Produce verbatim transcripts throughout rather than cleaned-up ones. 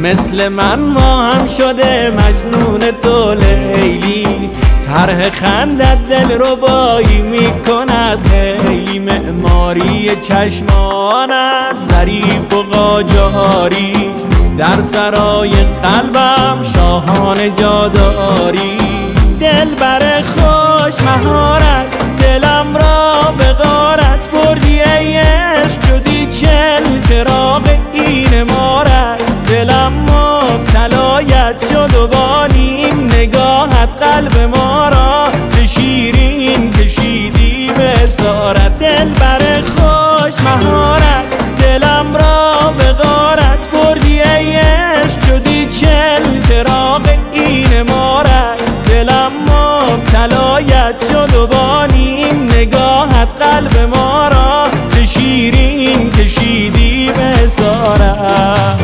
مثل من ما هم شده مجنون تو لیلی. طرح خندت دل ربایی میکند خیلی، معماری چشمانت ظریف و قاجاریست، در سرای قلبم شاهان جاداری. دل بر خوش مهارت دلم را به غارت بردی ای عشق، شدی چل چراغ این امارت. دلم مبتلایت شد و با نیم نگاهت قلب ما را به شیرین کشیدی به اسارت. دل بر خوش مهارت دلم را به غارت بردی ای عشق، شدی چل چراغ این امارت. دلم مبتلایت شد و با نیم نگاهت قلب ما را به شیرین کشیدی به اسارت.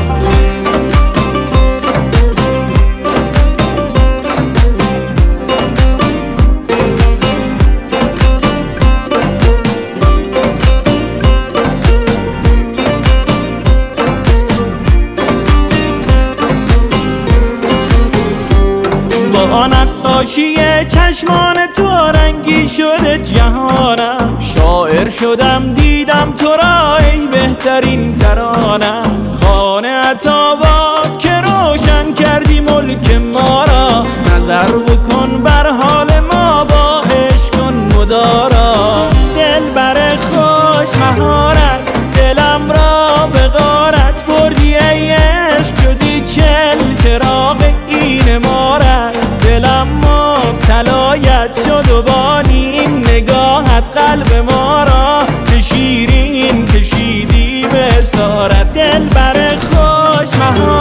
با نقاشی چشمان تو رنگی شده جهانم، شاعر شدم دیدم تو را ای بهترین ترانم. خانه عطاباد که روشن کردی ملک ما را، نظر بکن بر حال ما با عشق کن مدارا. دل بر خوش مهارت دلم را به غارت بردی ای عشق، شدی چل چراغ این امارت. دلم مبتلایت شد و با نیم نگاهت قلب ما را به شیرین کشیدی به اسارت. دل بر خوش مهارت